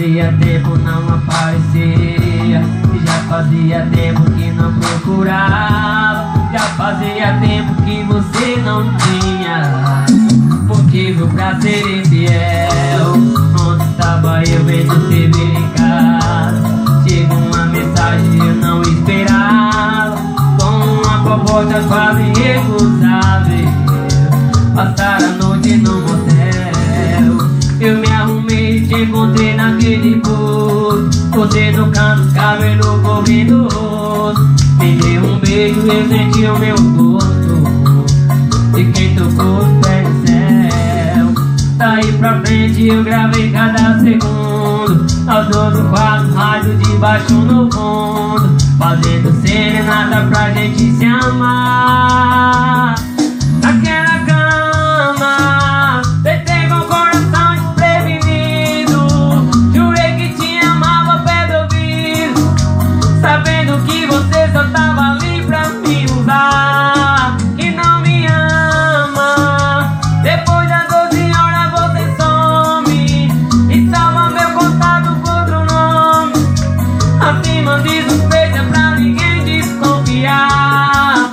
fazia tempo não aparecia, já fazia tempo que não procurava, já fazia tempo que você não tinha motivo pra ser infiel. Onde estava eu vendo TV em casa? Chegou uma mensagem eu não esperava, com uma proposta quase irrecusável. Passar a noite no motel, eu me arrumei e te encontrei naquele posto. Você no canto, cabelo correndo o rosto. Me deu um beijo, eu senti o meu gosto de quem tocou os pés no céu. Daí pra frente eu gravei cada segundo, ao todo quadro, rádio de baixo no fundo, fazendo serenata pra gente se amar. Naquela cama, deitei com o coração desprevenido, jurei que te amava ao pé do ouvido, sabendo que você só tava ali pra me usar, que não me ama. Depois das 12 horas você some e salva meu contato com outro nome, acima de suspeita pra ninguém desconfiar.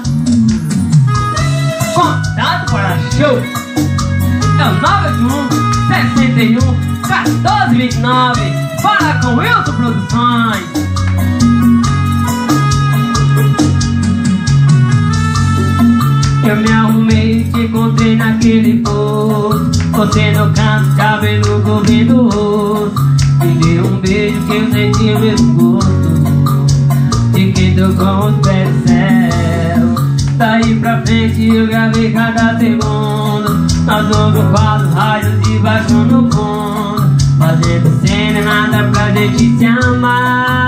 Contato para show é o 981-61-1429. Fala com Wilson Produções. Eu me arrumei e te encontrei naquele posto, você no canto, cabelo correndo o rosto. Me deu um beijo que eu senti o mesmo gosto de quem tocou os pés no céu. Daí pra frente eu gravei cada segundo, nós outro quadro, rádio de baixo no fundo, fazendo serenata pra gente se amar.